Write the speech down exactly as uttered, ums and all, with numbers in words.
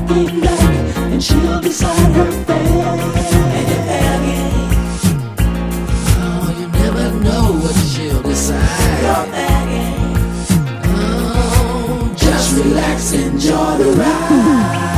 be black, and she'll decide her fate. And if begging, Oh, you never know what she'll decide. you're begging, Oh, just relax, enjoy the ride.